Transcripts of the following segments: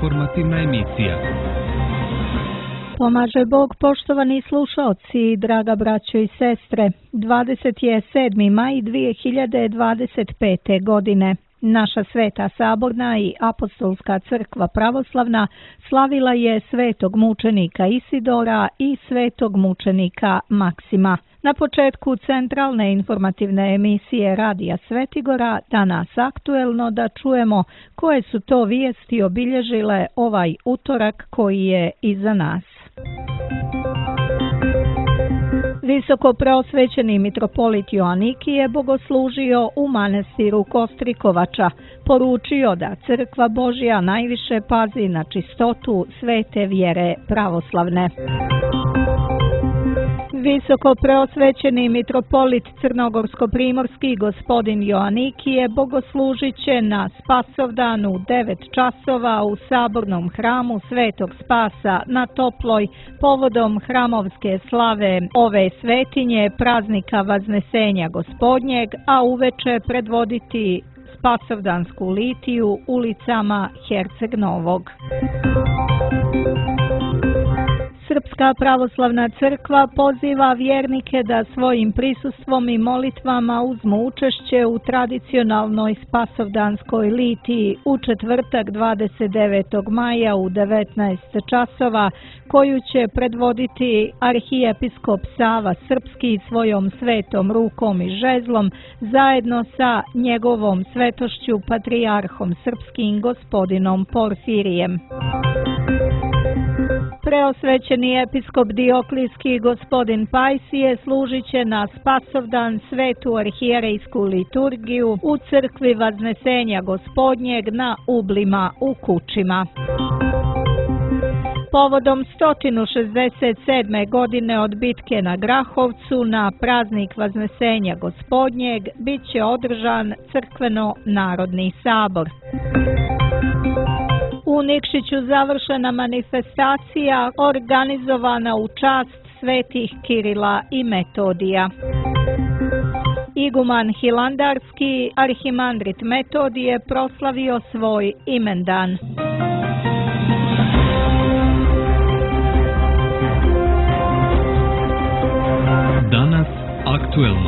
informativna emisija. Pomaže Bog, poštovani slušaoci, draga braćo i sestre. 27. maj 2025. godine. Naša Sveta Saborna i Apostolska crkva pravoslavna slavila je svetog mučenika Isidora i svetog mučenika Maksima. Na početku centralne informativne emisije Radija Svetigora danas aktuelno da čujemo koje su to vijesti obilježile ovaj utorak koji je iza nas. Visoko preosvećeni mitropolit Joanikije bogoslužio u manastiru Kostrikovača, poručio da Crkva Božja najviše pazi na čistotu svete vjere pravoslavne. Visoko preosvećeni mitropolit Crnogorsko-primorski gospodin Joanikije bogoslužit će na Spasovdan u 9 časova u sabornom hramu Svetog Spasa na Toploj povodom hramovske slave ove svetinje praznika Vaznesenja Gospodnjeg, a uveče predvoditi Spasovdansku litiju ulicama Herceg Novog. Srpska pravoslavna crkva poziva vjernike da svojim prisustvom i molitvama uzmu učešće u tradicionalnoj Spasovdanskoj litiji u četvrtak 29. maja u 19 časova, koju će predvoditi arhijepiskop Sava Srpski svojom svetom rukom i žezlom zajedno sa njegovom svetošću patrijarhom srpskim gospodinom Porfirijem. Preosvećeni episkop Dioklijski gospodin Pajsije služit će na Spasovdan svetu arhijerejsku liturgiju u crkvi Vaznesenja Gospodnjeg na Ublima u Kučima. Povodom 167. godine od bitke na Grahovcu na praznik Vaznesenja Gospodnjeg bit će održan crkveno-narodni sabor. U Nikšiću završena manifestacija organizovana u čast svetih Kirila i Metodija. Iguman Hilandarski arhimandrit Metodije proslavio svoj imendan. Danas aktuelno.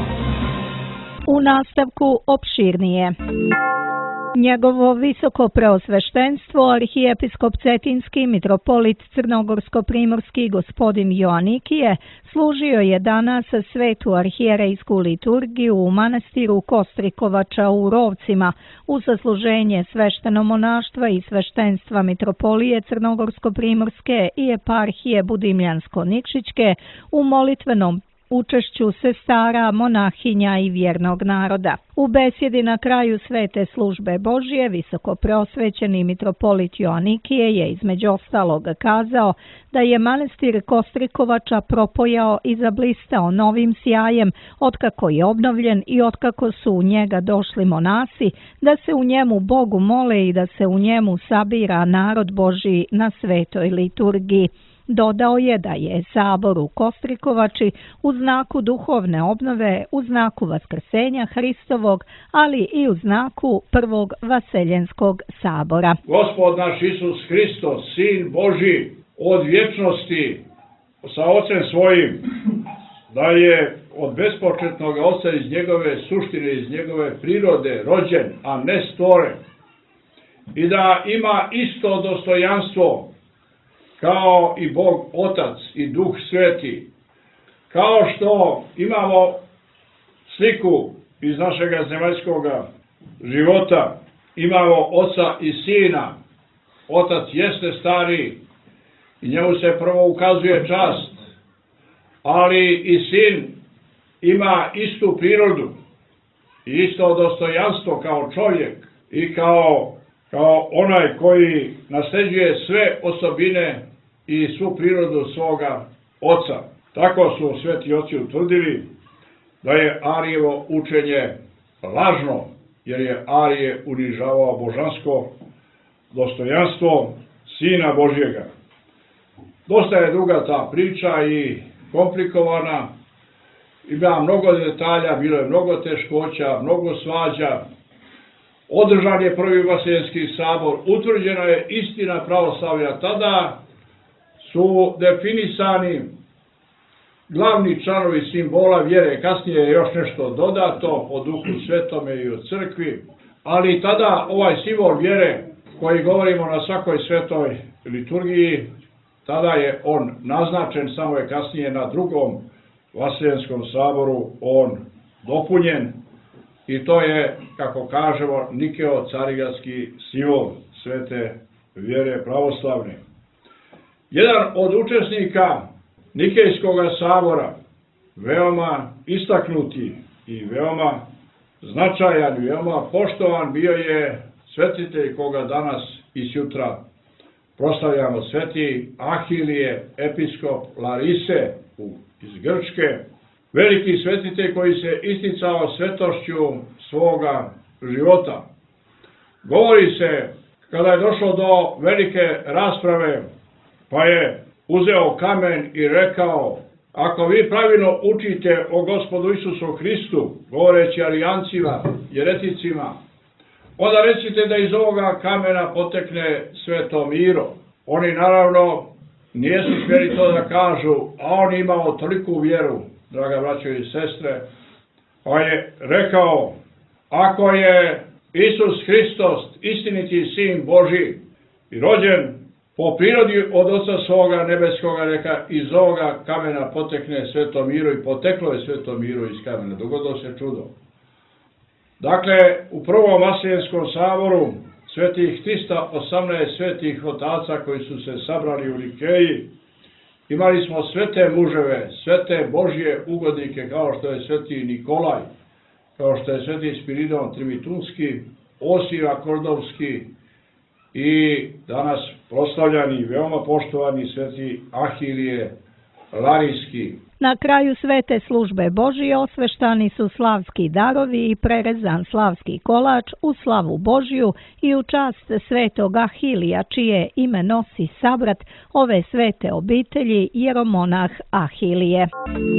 U nastavku opširnije. Njegovo visoko preosveštenstvo, arhijepiskop Cetinski mitropolit Crnogorsko-primorski gospodin Joanikije, služio je danas svetu arhijerejsku liturgiju u manastiru Kostrikovača u Rovcima u sasluženje sveštenomonaštva i sveštenstva mitropolije Crnogorsko-primorske i eparhije Budimljansko-Nikšićke u molitvenom učešću sestara, monahinja i vjernog naroda. U besjedi na kraju svete službe Božje visoko preosvećeni mitropolit Joanikije je između ostalog kazao da je manastir Kostrikovača propojao i zablistao novim sjajem otkako je obnovljen i otkako su u njega došli monasi, da se u njemu Bogu mole i da se u njemu sabira narod Božji na svetoj liturgiji. Dodao je da je sabor u Kostrikovači u znaku duhovne obnove, u znaku vaskrsenja Hristovog, ali i u znaku prvog vaseljenskog sabora. Gospod naš Isus Hristos, Sin Božji, od vječnosti sa Ocem svojim, da je od bespočetnog Oca iz njegove suštine, iz njegove prirode rođen, a ne stvoren, i da ima isto dostojanstvo kao i Bog Otac i Duh Sveti, kao što imamo sliku iz našega zemaljskog života, imamo Oca i Sina. Otac jeste stari i njemu se prvo ukazuje čast, ali i Sin ima istu prirodu i isto dostojanstvo kao čovjek i kao onaj koji nasljeđuje sve osobine i svu prirodu svoga Oca. Tako su sveti oci utvrdili da je Arijevo učenje lažno, jer je Arije unižavao božansko dostojanstvo Sina Božjega. Dosta je duga ta priča i komplikovana, ima mnogo detalja, bilo je mnogo teškoća, mnogo svađa, održan je prvi Vaseljenski sabor, utvrđena je istina pravoslavlja. Tada su definisani glavni članovi simbola vjere, kasnije je još nešto dodato o Duhu Svetome i o crkvi, ali tada ovaj simbol vjere koji govorimo na svakoj svetoj liturgiji, tada je on naznačen, samo je kasnije na drugom Vaseljenskom saboru on dopunjen i to je, kako kažemo, Nikeo-Carigradski simbol svete vjere pravoslavne. Jedan od učesnika Nikejskog sabora, veoma istaknuti i veoma značajan, veoma poštovan, bio je svetitelj koga danas i sutra proslavljamo, sveti Ahilije, episkop Larise iz Grčke, veliki svetitelj koji se isticao svetošću svoga života. Govori se, kada je došlo do velike rasprave, pa je uzeo kamen i rekao: ako vi pravilno učite o Gospodu Isusu Hristu, govoreći Arijancima, jereticima, onda recite da iz ovoga kamena potekne sveto Miro. Oni naravno nijesu smjeli to da kažu, a on imao toliku vjeru, draga braćo i sestre, pa je rekao: ako je Isus Hristos istiniti sin Božji i rođen po prirodi od Oca svoga nebeskoga, neka iz ovoga kamena potekne sveto Miro, i poteklo je sveto Miro iz kamena. Dogodilo se čudo. Dakle, u prvom Vaseljenskom saboru svetih 318 svetih otaca koji su se sabrali u Nikeji, imali smo svete muževe, svete Božje ugodnike, kao što je sveti Nikolaj, kao što je sveti Spiridon Trimitunski, Osija Kordovski i danas proslavljani, veoma poštovani sveti Ahilije Larijski. Na kraju svete službe Božije osveštani su slavski darovi i prerezan slavski kolač u slavu Božju i u čast svetog Ahilija, čije ime nosi sabrat ove svete obitelji, jeromonah Ahilije.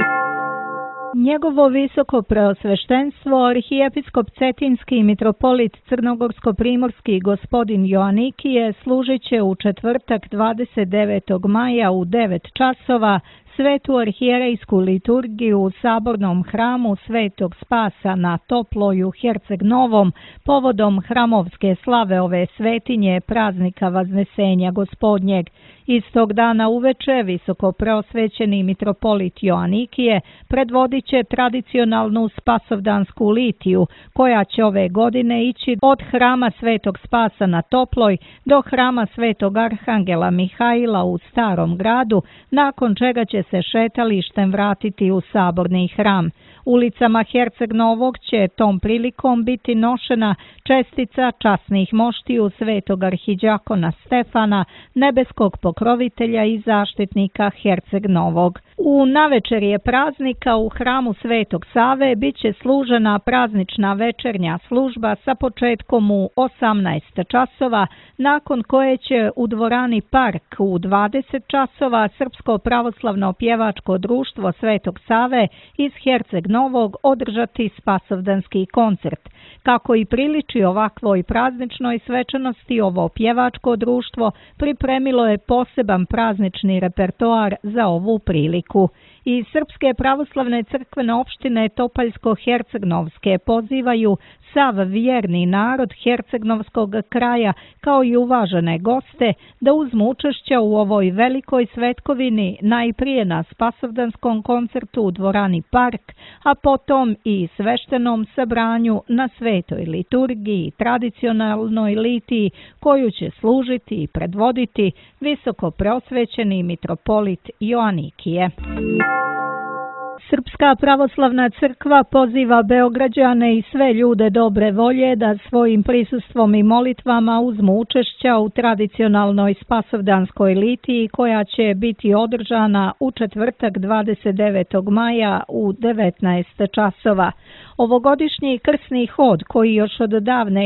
Njegovo visoko preosveštenstvo, arhijepiskop Cetinski i mitropolit Crnogorsko-primorski gospodin Joanikije služit će u četvrtak 29. maja u 9 časova svetu arhijerejsku liturgiju u sabornom hramu Svetog Spasa na Toploj u Herceg Novom povodom hramovske slave ove svetinje praznika Vaznesenja Gospodnjeg. Istog dana uveče visoko preosvećeni mitropolit Joanikije predvodit će tradicionalnu spasovdansku litiju, koja će ove godine ići od hrama Svetog Spasa na Toploj do hrama Svetog Arhangela Mihaila u Starom gradu, nakon čega će se šetalištem vratiti u saborni hram. Ulicama Herceg Novog će tom prilikom biti nošena čestica časnih moštiju svetog arhiđakona Stefana, nebeskog pokrovitelja i zaštitnika Herceg Novog. U navečerje praznika u hramu Svetog Save bit će služena praznična večernja služba sa početkom u 18 časova, nakon koje će u dvorani Park u 20 časova Srpsko pravoslavno pjevačko društvo Svetog Save iz Herceg Novog održati spasovdanski koncert. Kako i priliči ovakvoj prazničnoj svečanosti, ovo pjevačko društvo pripremilo je poseban praznični repertoar za ovu priliku. I Srpske pravoslavne crkvene opštine Topaljsko-Hercegnovske pozivaju sav vjerni narod Hercegnovskog kraja, kao i uvažene goste, da uzmu učešća u ovoj velikoj svetkovini, najprije na spasovdanskom koncertu u dvorani Park, a potom i sveštenom sabranju na svetoj liturgiji, tradicionalnoj litiji, koju će služiti i predvoditi visoko preosvećeni mitropolit Joanikije. Srpska pravoslavna crkva poziva Beograđane i sve ljude dobre volje da svojim prisustvom i molitvama uzmu učešća u tradicionalnoj spasovdanskoj litiji, koja će biti održana u četvrtak 29. maja u 19 časova. Ovogodišnji krsni hod, koji još od davne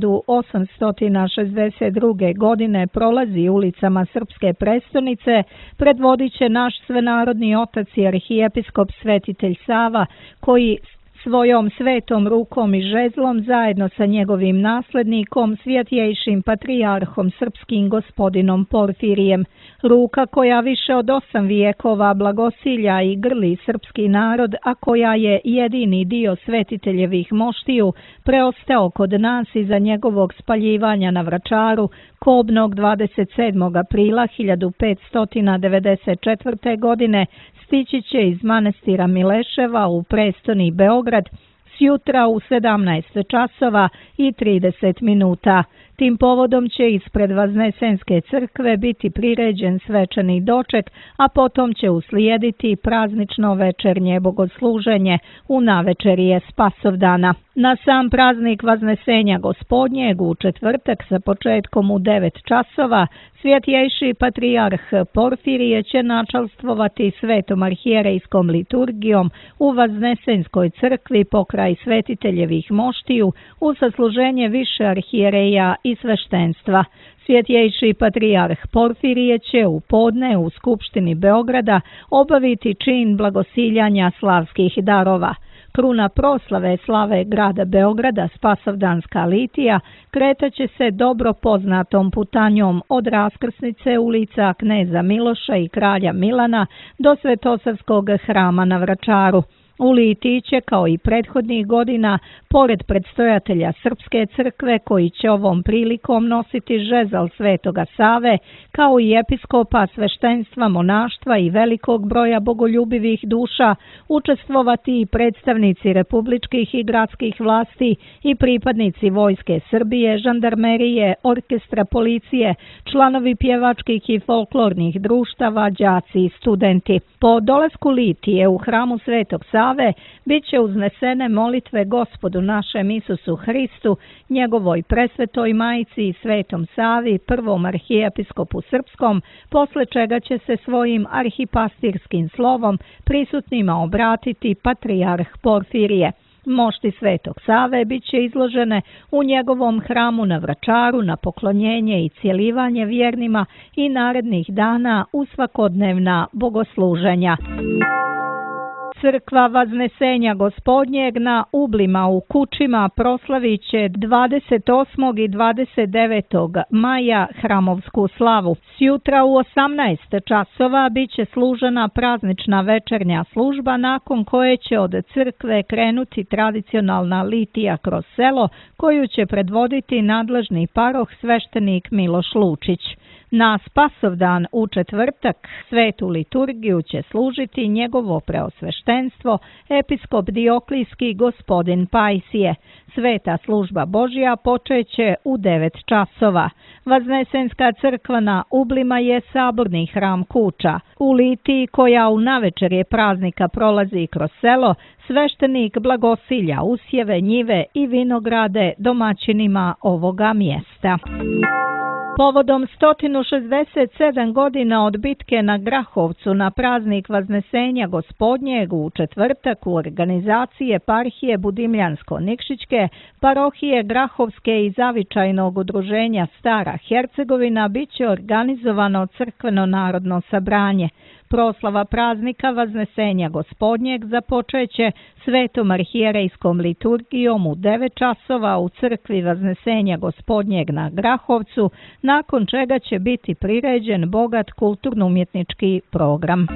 1862. godine prolazi ulicama srpske prestonice, predvodit će naš svenarodni otac i arhijepiskop svetitelj Sava, koji svojom svetom rukom i žezlom zajedno sa njegovim naslednikom, svjetjejšim patrijarhom srpskim gospodinom Porfirijem. Ruka koja više od 8 vijekova blagosilja i grli srpski narod, a koja je jedini dio svetiteljevih moštiju preostao kod nas iza njegovog spaljivanja na Vračaru kobnog 27. aprila 1594. godine, stići će iz manastira Mileševa u prestoni Beograd sjutra u 17 časova i 30 minuta. Tim povodom će ispred Vaznesenske crkve biti priređen svečani doček, a potom će uslijediti praznično večernje bogosluženje u navečerje Spasovdana. Na sam praznik Vaznesenja Gospodnjeg u četvrtak sa početkom u 9 časova svjetjejši patrijarh Porfirije će načalstvovati svetom arhijerejskom liturgijom u Vaznesenskoj crkvi pokraj svetiteljevih moštiju u sasluženje više arhijereja i sveštenstva. Svjetjejši patrijarh Porfirije će u podne u Skupštini Beograda obaviti čin blagosiljanja slavskih darova. Kruna proslave slave grada Beograda, Spasovdanska litija, kretaće se dobro poznatom putanjom od raskrsnice ulica Kneza Miloša i kralja Milana do Svetosavskog hrama na Vračaru. U litiji će, kao i prethodnih godina, pored predstojatelja Srpske crkve, koji će ovom prilikom nositi žezal Svetoga Save, kao i episkopa, sveštenstva, monaštva i velikog broja bogoljubivih duša, učestvovati i predstavnici republičkih i gradskih vlasti i pripadnici Vojske Srbije, žandarmerije, orkestra policije, članovi pjevačkih i folklornih društava, đaci i studenti. Po dolasku litije u hramu Svetog Save bit će uznesene molitve Gospodu našem Isusu Hristu, njegovoj presvetoj majici i Svetom Savi, prvom arhijepiskopu srpskom, posle čega će se svojim arhipastirskim slovom prisutnima obratiti patrijarh Porfirije. Mošti Svetog Save bit će izložene u njegovom hramu na Vračaru na poklonjenje i cjelivanje vjernima i narednih dana u svakodnevna bogosluženja. Crkva Vaznesenja Gospodnjeg na Ublima u Kučima proslavit će 28. i 29. maja hramovsku slavu. Sjutra u 18 časova bit će služena praznična večernja služba, nakon koje će od crkve krenuti tradicionalna litija kroz selo, koju će predvoditi nadležni paroh sveštenik Miloš Lučić. Na Spasovdan u četvrtak svetu liturgiju će služiti njegovo preosveštenstvo, episkop Dioklijski gospodin Pajsije. Sveta služba Božja počeće u 9 časova. Vaznesenska crkva na Ublima je saborni hram kuća. U litiji, koja u navečerje praznika prolazi kroz selo, sveštenik blagosilja usjeve, njive i vinograde domaćinima ovoga mjesta. Povodom 167 godina od bitke na Grahovcu na praznik Vaznesenja Gospodnjeg u četvrtak u organizaciji eparhije Budimljansko-Nikšićke, parohije Grahovske i zavičajnog udruženja Stara Hercegovina bit će organizovano crkveno narodno sabranje. Proslava praznika Vaznesenja Gospodnjeg započeće svetom arhijerejskom liturgijom u 9 časova u crkvi Vaznesenja Gospodnjeg na Grahovcu, nakon čega će biti priređen bogat kulturno-umjetnički program.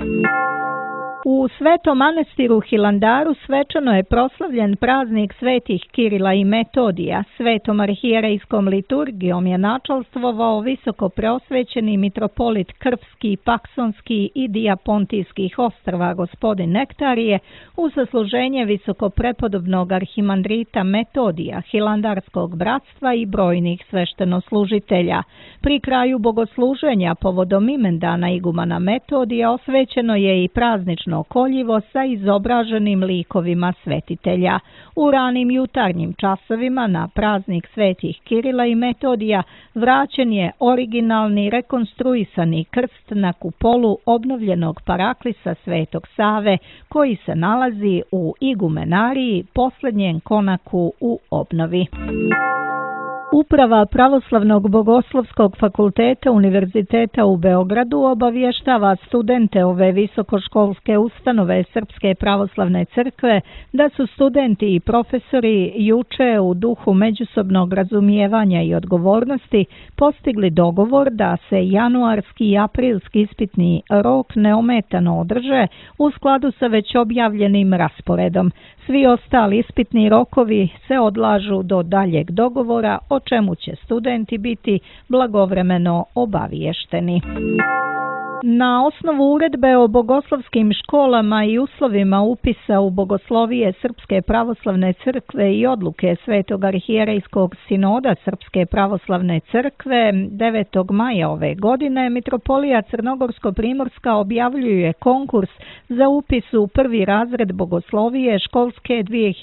U Svetom manastiru Hilandaru svečano je proslavljen praznik svetih Kirila i Metodija. Svetom arhijerejskom liturgijom je načalstvovao visoko preosvećeni mitropolit Krfski, Paksonski i Dijapontijskih ostrva gospodin Nektarije u sasluženje visokoprepodobnog arhimandrita Metodija, Hilandarskog bratstva i brojnih sveštenoslužitelja. Pri kraju bogosluženja povodom imendana igumana Metodija osvećeno je i praznično koljivo sa izobraženim likovima svetitelja. U ranim jutarnjim časovima na praznik svetih Kirila i Metodija vraćen je originalni rekonstruisani krst na kupolu obnovljenog paraklisa Svetog Save, koji se nalazi u igumenariji, posljednjem konaku u obnovi. Uprava Pravoslavnog bogoslovskog fakulteta Univerziteta u Beogradu obavještava studente ove visokoškolske ustanove Srpske pravoslavne crkve da su studenti i profesori juče u duhu međusobnog razumijevanja i odgovornosti postigli dogovor da se januarski i aprilski ispitni rok neometano održe u skladu sa već objavljenim rasporedom. Svi ostali ispitni rokovi se odlažu do daljeg dogovora, o čemu će studenti biti blagovremeno obaviješteni. Na osnovu uredbe o bogoslovskim školama i uslovima upisa u bogoslovije Srpske pravoslavne crkve i odluke Svetog arhijerejskog sinoda Srpske pravoslavne crkve 9. maja ove godine Mitropolija Crnogorsko-primorska objavljuje konkurs za upis u prvi razred bogoslovije školske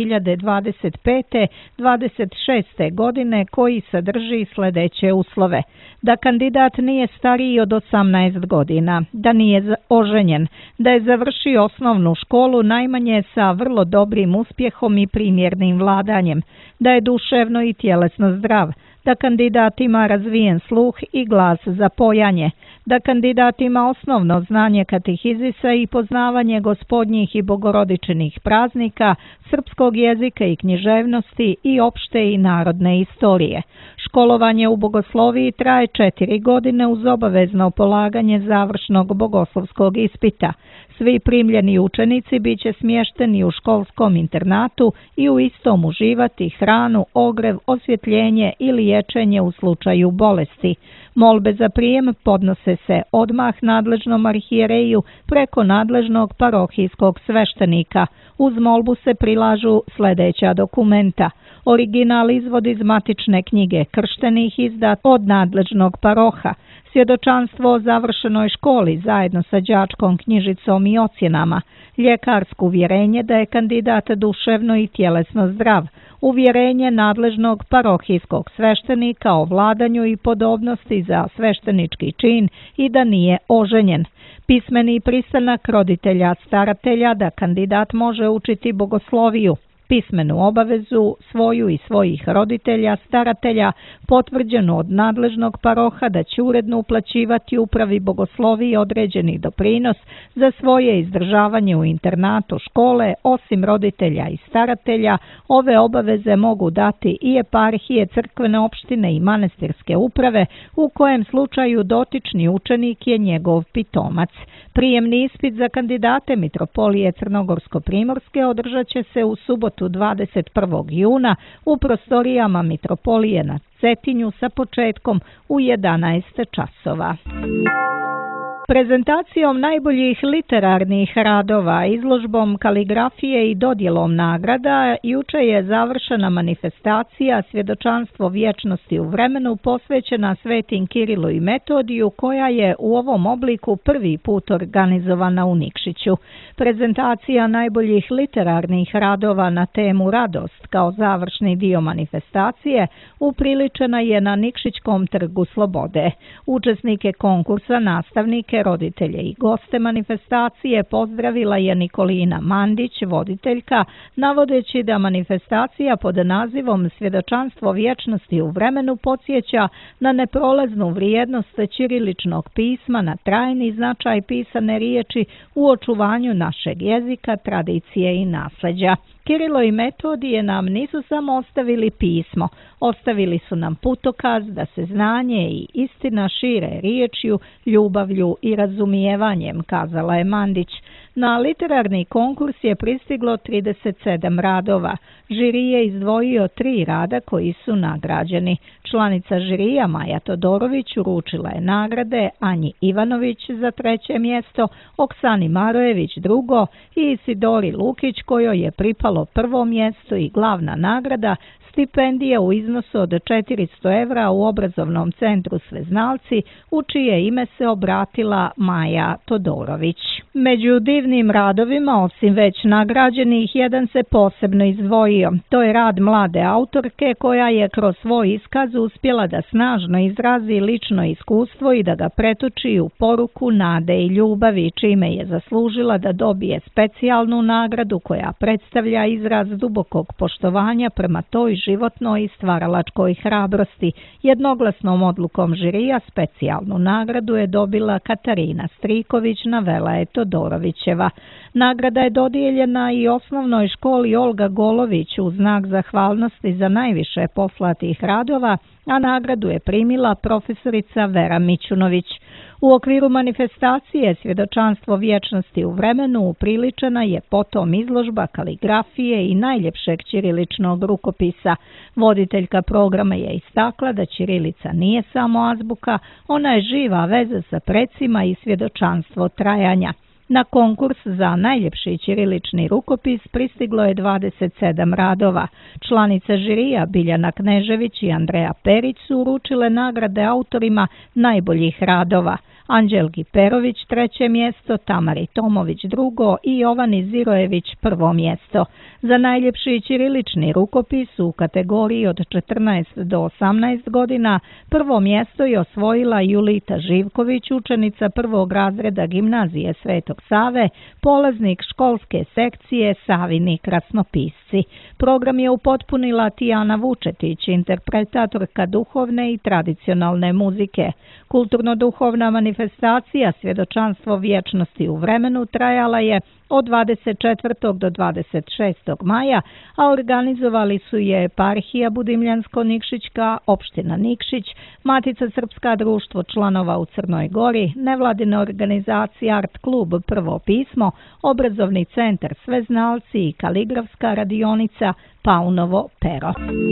2025-26. godine koji sadrži sljedeće uslove: da kandidat nije stariji od 18 godina, da nije oženjen, da je završio osnovnu školu najmanje sa vrlo dobrim uspjehom i primjernim vladanjem, da je duševno i tjelesno zdrav, da kandidat ima razvijen sluh i glas za pojanje, da kandidat ima osnovno znanje katehizisa i poznavanje gospodnjih i bogorodičnih praznika, srpskog jezika i književnosti i opšte i narodne istorije. Školovanje u bogosloviji traje 4 godine uz obavezno polaganje završnog bogoslovskog ispita. Svi primljeni učenici bit će smješteni u školskom internatu i u istom uživati hranu, ogrev, osvjetljenje i liječenje u slučaju bolesti. Molbe za prijem podnose se odmah nadležnom arhijereju preko nadležnog parohijskog sveštenika. Uz molbu se prilažu sljedeća dokumenta: original izvod iz matične knjige krštenih izdat od nadležnog paroha, svjedočanstvo o završenoj školi zajedno sa đačkom knjižicom i ocjenama, ljekarsko uvjerenje da je kandidat duševno i tjelesno zdrav, uvjerenje nadležnog parohijskog sveštenika o vladanju i podobnosti za sveštenički čin i da nije oženjen, pismeni pristanak roditelja staratelja da kandidat može učiti bogosloviju, pismenu obavezu svoju i svojih roditelja staratelja potvrđenu od nadležnog paroha da će uredno uplaćivati upravi bogosloviji određeni doprinos za svoje izdržavanje u internatu škole. Osim roditelja i staratelja, ove obaveze mogu dati i eparhije, crkvene opštine i manastirske uprave, u kojem slučaju dotični učenik je njegov pitomac. Prijemni ispit za kandidate Mitropolije Crnogorsko-primorske održat će se u subotu 21. juna u prostorijama Mitropolije na Cetinju sa početkom u 11 časova. Prezentacijom najboljih literarnih radova, izložbom kaligrafije i dodjelom nagrada juče je završena manifestacija Svjedočanstvo vječnosti u vremenu posvećena Svetim Kirilu i Metodiju, koja je u ovom obliku prvi put organizovana u Nikšiću. Prezentacija najboljih literarnih radova na temu radost kao završni dio manifestacije upriličena je na Nikšićkom trgu Slobode. Učesnike konkursa, nastavnike, roditelje i goste manifestacije pozdravila je Nikolina Mandić, voditeljka, navodeći da manifestacija pod nazivom Svjedočanstvo vječnosti u vremenu podsjeća na neprolaznu vrijednost ćiriličnog pisma, na trajni značaj pisane riječi u očuvanju našeg jezika, tradicije i nasljeđa. Kirilo i Metodije nam nisu samo ostavili pismo, ostavili su nam putokaz da se znanje i istina šire riječju, ljubavlju i razumijevanjem, kazala je Mandić. Na literarni konkurs je pristiglo 37 radova. Žiri je izdvojio 3 rada koji su nagrađeni. Članica žirija Maja Todorović uručila je nagrade Anji Ivanović za 3. mjesto, Oksani Marojević 2. i Isidori Lukić kojoj je pripalo 1. mjesto i glavna nagrada stipendija u iznosu od 400 evra u obrazovnom centru Sveznalci, u čije ime se obratila Maja Todorović. Među divnim radovima, osim već nagrađenih, jedan se posebno izdvojio. To je rad mlade autorke koja je kroz svoj iskaz uspjela da snažno izrazi lično iskustvo i da ga pretoči u poruku nade i ljubavi, čime je zaslužila da dobije specijalnu nagradu koja predstavlja izraz dubokog poštovanja prema toj životnoj i stvaralačkoj hrabrosti. Jednoglasnom odlukom žirija specijalnu nagradu je dobila Katarina Striković, navela je Todorovićeva. Nagrada je dodijeljena i osnovnoj školi Olga Golović u znak zahvalnosti za najviše poslatih radova, a nagradu je primila profesorica Vera Mićunović. U okviru manifestacije Svjedočanstvo vječnosti u vremenu upriličena je potom izložba kaligrafije i najljepšeg ćiriličnog rukopisa. Voditeljka programa je istakla da ćirilica nije samo azbuka, ona je živa veza sa precima i svjedočanstvo trajanja. Na konkurs za najljepši ćirilični rukopis pristiglo je 27 radova. Članice žirija Biljana Knežević i Andreja Perić su uručile nagrade autorima najboljih radova. Anđelki Perović 3. mjesto, Tamari Tomović 2. i Jovani Zirojević 1. mjesto. Za najljepši ćirilični rukopis u kategoriji od 14 do 18 godina 1. mjesto je osvojila Julita Živković, učenica 1. razreda gimnazije Svetog Save, polaznik školske sekcije Savini krasnopisci. Program je upotpunila Tijana Vučetić, interpretatorka duhovne i tradicionalne muzike. Kulturno-duhovna manifestacija Svjedočanstvo vječnosti u vremenu trajala je od 24. do 26. maja, a organizovali su je eparhija Budimljansko-Nikšićka, opština Nikšić, Matica Srpska, društvo članova u Crnoj Gori, nevladina organizacija Art klub Prvo pismo, obrazovni centar Sveznalci i kaligrafska radionica Paunovo pero.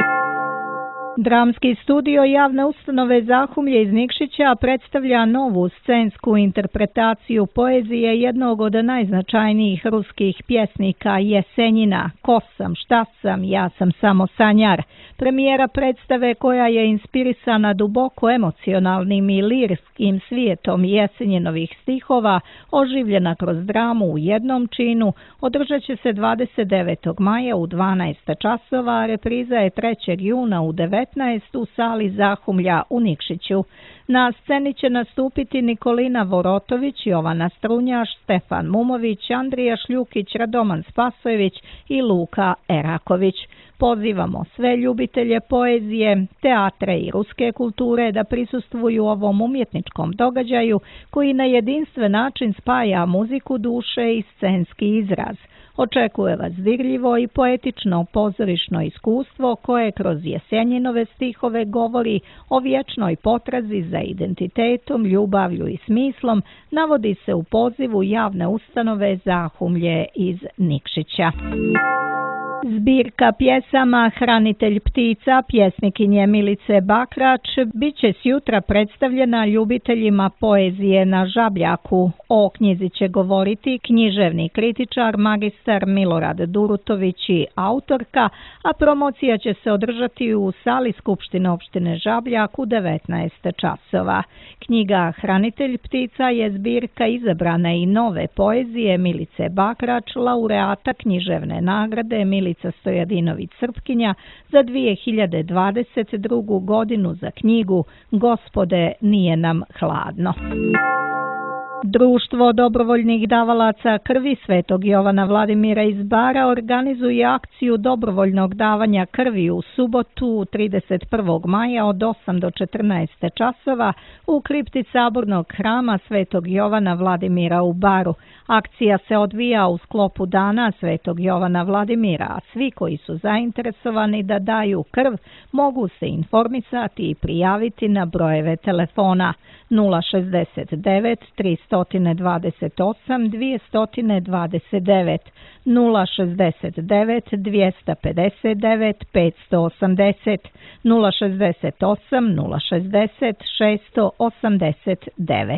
Dramski studio javne ustanove Zahumlje iz Nikšića predstavlja novu scensku interpretaciju poezije jednog od najznačajnijih ruskih pjesnika Jesenjina, Ko sam, šta sam, ja sam samo sanjar. Premijera predstave, koja je inspirisana duboko emocionalnim i lirskim svijetom Jesenjinovih stihova, oživljena kroz dramu u jednom činu, održat će se 29. maja u 12 časova, a repriza je 3. juna u 19 u sali Zahumlja u Nikšiću. Na sceni će nastupiti Nikolina Vorotović, Jovana Strunjaš, Stefan Mumović, Andrija Šljukić, Radoman Spasojević i Luka Eraković. Pozivamo sve ljubitelje poezije, teatre i ruske kulture da prisustvuju ovom umjetničkom događaju koji na jedinstven način spaja muziku duše i scenski izraz. Očekuje vas dirljivo i poetično pozorišno iskustvo koje kroz Jesenjinove stihove govori o vječnoj potrazi za identitetom, ljubavlju i smislom, navodi se u pozivu javne ustanove Zahumlje iz Nikšića. Zbirka pjesama Hranitelj ptica pjesnikinje Milice Bakrač bit će sjutra predstavljena ljubiteljima poezije na Žabljaku. O knjizi će govoriti književni kritičar magistar Milorad Durutović i autorka, a promocija će se održati u sali Skupštine opštine Žabljak u 19 časova. Knjiga Hranitelj ptica je zbirka izabrane i nove poezije Milice Bakrač, laureata književne nagrade Milica Stojadinović-Srpkinja za 2022. godinu za knjigu Gospode, nije nam hladno. Društvo dobrovoljnih davalaca krvi Svetog Jovana Vladimira iz Bara organizuje akciju dobrovoljnog davanja krvi u subotu 31. maja od 8 do 14 časova u kripti Sabornog hrama Svetog Jovana Vladimira u Baru. Akcija se odvija u sklopu Dana Svetog Jovana Vladimira, a svi koji su zainteresovani da daju krv mogu se informisati i prijaviti na brojeve telefona 069 328 229, 069 259 580, 068 060 689.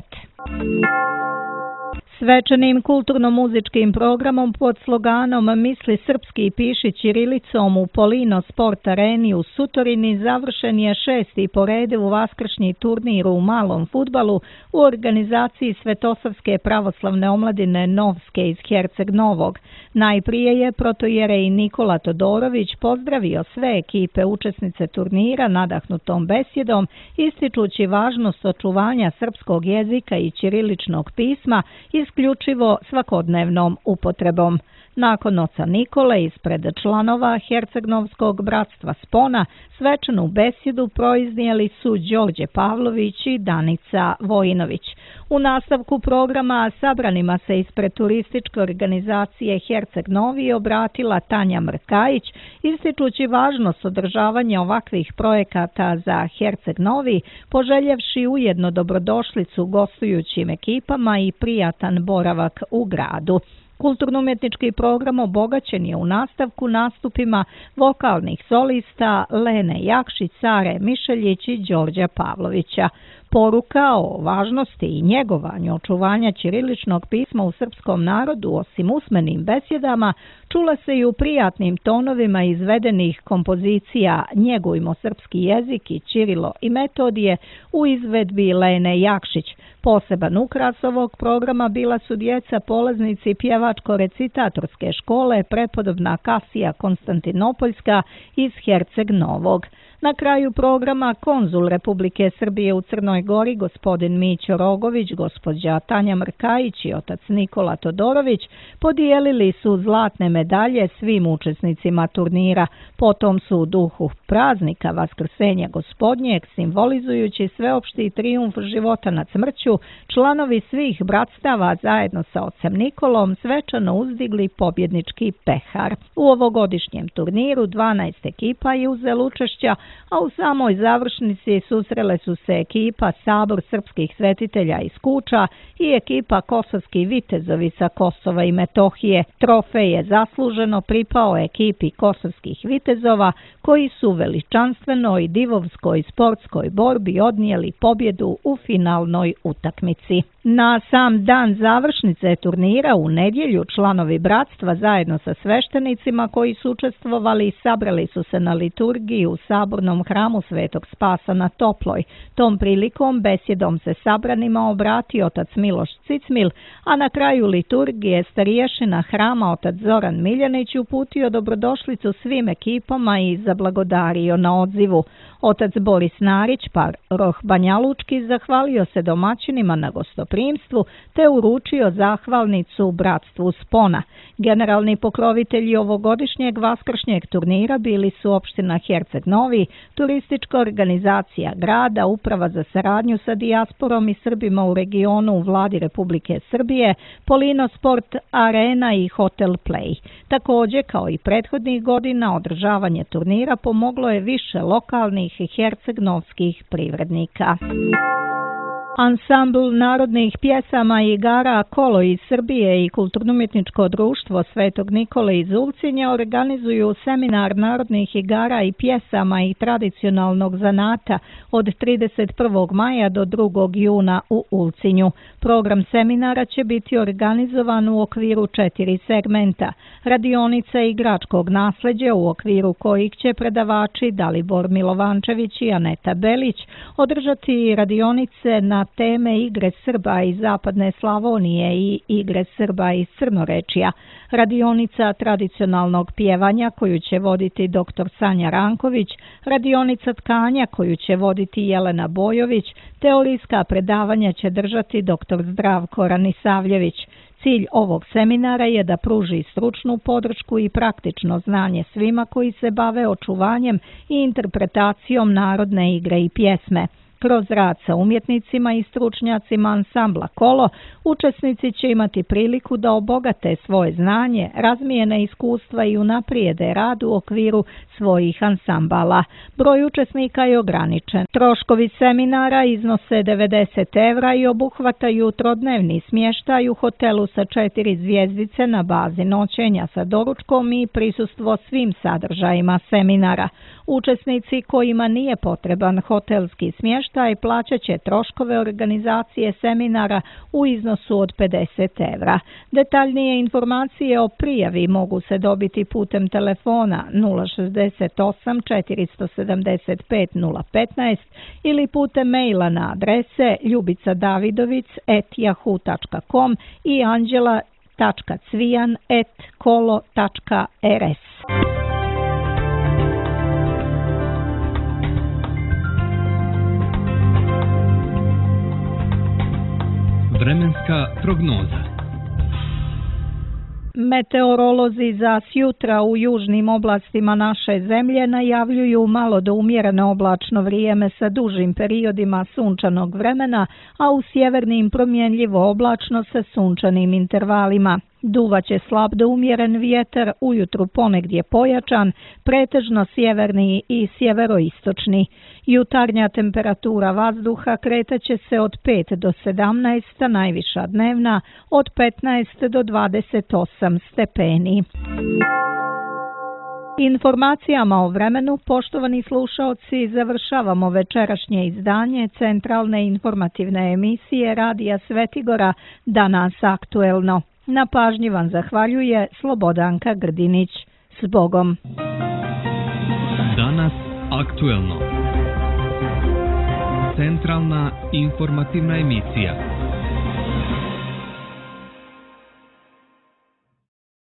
Svečanim kulturno-muzičkim programom pod sloganom Misli srpski i piši ćirilicom u Polino Sport areni u Sutorini završen je 6. po redu vaskršnji turnir u malom fudbalu u organizaciji Svetosavske pravoslavne omladine Novske iz Herceg Novog. Najprije je protojerej Nikola Todorović pozdravio sve ekipe učesnice turnira nadahnutom besjedom, ističući važnost očuvanja srpskog jezika i ćiriličnog pisma isključivo svakodnevnom upotrebom. nakon oca Nikole ispred članova Herceg-Novskog bratstva Spona svečanu besjedu proiznijeli su Đorđe Pavlović i Danica Vojinović. U nastavku programa sabranima se ispred turističke organizacije Herceg Novi obratila Tanja Mrkajić, ističući važnost održavanja ovakvih projekata za Herceg Novi, poželjevši ujedno dobrodošlicu gostujućim ekipama i prijatan boravak u gradu. Kulturno-umjetnički program obogaćen je u nastavku nastupima vokalnih solista Lene Jakšić, Sare Mišeljić i Đorđa Pavlovića. Poruka o važnosti i njegovanju očuvanja ćiriličnog pisma u srpskom narodu, osim usmenim besjedama, čula se i u prijatnim tonovima izvedenih kompozicija Njegujmo srpski jezik i Ćirilo i Metodije u izvedbi Lene Jakšić. Poseban ukras ovog programa bila su djeca polaznici pjevačko-recitatorske škole prepodobna Kasija Konstantinopoljska iz Herceg Novog. Na kraju programa konzul Republike Srbije u Crnoj Gori gospodin Mićo Rogović, gospođa Tanja Mrkajić i otac Nikola Todorović podijelili su zlatne medalje svim učesnicima turnira. Potom su u duhu praznika Vaskrsenja Gospodnjeg, simbolizujući sveopšti trijumf života nad smrću, članovi svih bratstava zajedno sa ocem Nikolom svečano uzdigli pobjednički pehar. U ovogodišnjem turniru 12 ekipa je uzelo učešća, a u samoj završnici susrele su se ekipa Sabor srpskih svetitelja iz Kuča i ekipa Kosovski vitezovi sa Kosova i Metohije. Trofej je zasluženo pripao ekipi Kosovskih vitezova koji su veličanstvenoj i divovskoj sportskoj borbi odnijeli pobjedu u finalnoj utakmici. Na sam dan završnice turnira u nedjelju članovi bratstva zajedno sa sveštenicima koji su učestvovali sabrali su se na liturgiji u sabornom hramu Svetog Spasa na Toploj. Tom prilikom besjedom se sabranima obratio otac Miloš Cicmil, a na kraju liturgije stariješina hrama otac Zoran Miljanić uputio dobrodošlicu svim ekipama i zablagodario na odzivu. Otac Boris Narić, paroh Banjalučki, zahvalio se domaćinima na gostoprimstvu te uručio zahvalnicu bratstvu Spona. Generalni pokrovitelji ovogodišnjeg vaskršnjeg turnira bili su opština Herceg Novi, turistička organizacija grada, uprava za saradnju sa dijasporom i Srbima u regionu u vladi Republike Srbije, Polino Sport Arena i Hotel Play. Također, kao i prethodnih godina, održavanje turnira pomoglo je više lokalnih i hercegnovskih privrednika. Ansambl narodnih pjesama i igara Kolo iz Srbije i Kulturno-umjetničko društvo Svetog Nikole iz Ulcinja organizuju seminar narodnih igara i pjesama i tradicionalnog zanata od 31. maja do 2. juna u Ulcinju. Program seminara će biti organizovan u okviru 4 segmenta. Radionica igračkog nasljeđa u okviru kojih će predavači Dalibor Milovančević i Aneta Belić održati radionice na teme igre Srba iz Zapadne Slavonije i igre Srba iz Crnorečija. Radionica tradicionalnog pjevanja koju će voditi dr. Sanja Ranković, radionica tkanja koju će voditi Jelena Bojović, teorijska predavanja će držati dr. Zdravko Ranisavljević. Cilj ovog seminara je da pruži stručnu podršku i praktično znanje svima koji se bave očuvanjem i interpretacijom narodne igre i pjesme. Kroz rad sa umjetnicima i stručnjacima ansambla Kolo, učesnici će imati priliku da obogate svoje znanje, razmijene iskustva i unaprijede rad u okviru svojih ansambala. Broj učesnika je ograničen. Troškovi seminara iznose 90 evra i obuhvataju trodnevni smještaj u hotelu sa 4 zvjezdice na bazi noćenja sa doručkom i prisustvo svim sadržajima seminara. Učesnici kojima nije potreban hotelski smještaj plaćat će troškove organizacije seminara u iznosu od 50 evra. Detaljnije informacije o prijavi mogu se dobiti putem telefona 068 475 015 ili putem maila na adrese ljubicadavidovic@yahoo.com i anđela.cvijan@kolo.rs. Vremenska prognoza. Meteorolozi za sjutra u južnim oblastima naše zemlje najavljuju malo do umjereno oblačno vrijeme sa dužim periodima sunčanog vremena, a u sjevernim promjenljivo oblačno sa sunčanim intervalima. Duvaće slab do umjeren vjetar, ujutru ponegdje pojačan, pretežno sjeverni i sjeveroistočni. Jutarnja temperatura vazduha kretaće se od 5 do 17, a najviša dnevna od 15 do 28 stepeni. Informacijama o vremenu, poštovani slušaoci, završavamo večerašnje izdanje centralne informativne emisije Radija Svetigora Danas aktuelno. Na pažnji vam zahvaljuje Slobodanka Grdinić. S Bogom! Danas aktuelno. Centralna informativna emisija.